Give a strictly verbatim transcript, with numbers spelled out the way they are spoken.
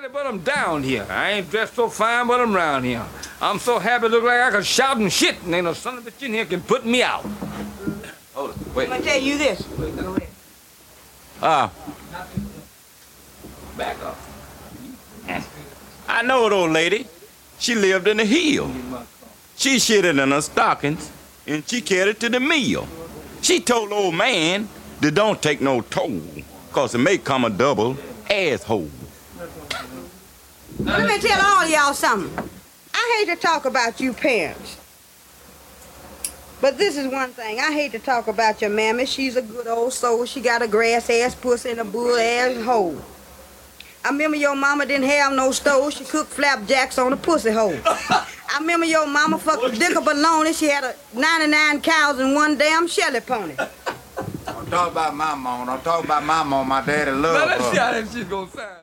Shelly, but I'm down here. I ain't dressed so fine, but I'm round here. I'm so happy, look like I could shout and shit, and ain't no son of a bitch in here can put me out. Hold it, wait. I'm gonna tell you this. Wait, go ahead. Uh, Back up. I know an old lady. She lived in the hill. She shitted in her stockings, and she carried it to the mill. She told the old man that don't take no toll, cause it may come a double asshole. Let me tell all y'all something. I hate to talk about you parents. But this is one thing. I hate to talk about your mammy. She's a good old soul. She got a grass-ass pussy and a bull-ass hole. I remember your mama didn't have no stove. She cooked flapjacks on a pussy hole. I remember your mama fucked a dick of baloney. She had a ninety-nine cows and one damn Shelly pony. Don't talk about my mom. Don't talk about my mom. My daddy loved her. Now let's see how that shit gonna sound.